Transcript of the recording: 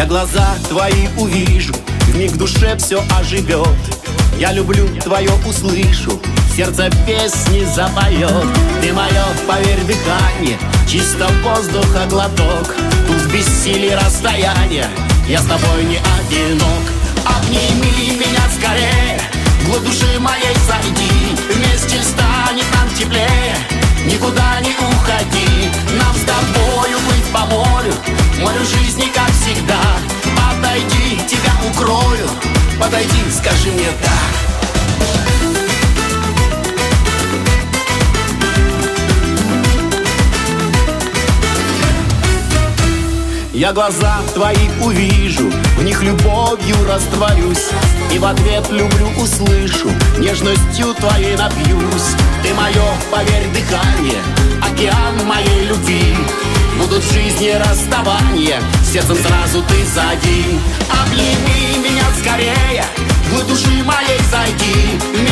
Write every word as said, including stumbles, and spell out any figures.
Я глаза твои увижу, вмиг в душе все оживет. Я люблю твое услышу, сердце песни запоет. Ты мое, поверь, дыхание, чисто воздуха глоток. Тут в бессилии расстояния я с тобой не одинок. Обними меня скорее, вглубь души моей зайди. Вместе станет нам теплее, никуда не уходи. Нам с тобою плыть по морю, морю жизни, как всегда. Подойди, тебя укрою, подойди, скажи мне да. Я глаза твои увижу, в них любовью растворюсь, и в ответ люблю услышу, нежностью твоей напьюсь. Ты мое, поверь, дыхание, океан моей любви. Будут в жизни расставания, сердцем сразу ты зайди. Обними меня скорее, в души моей зайди.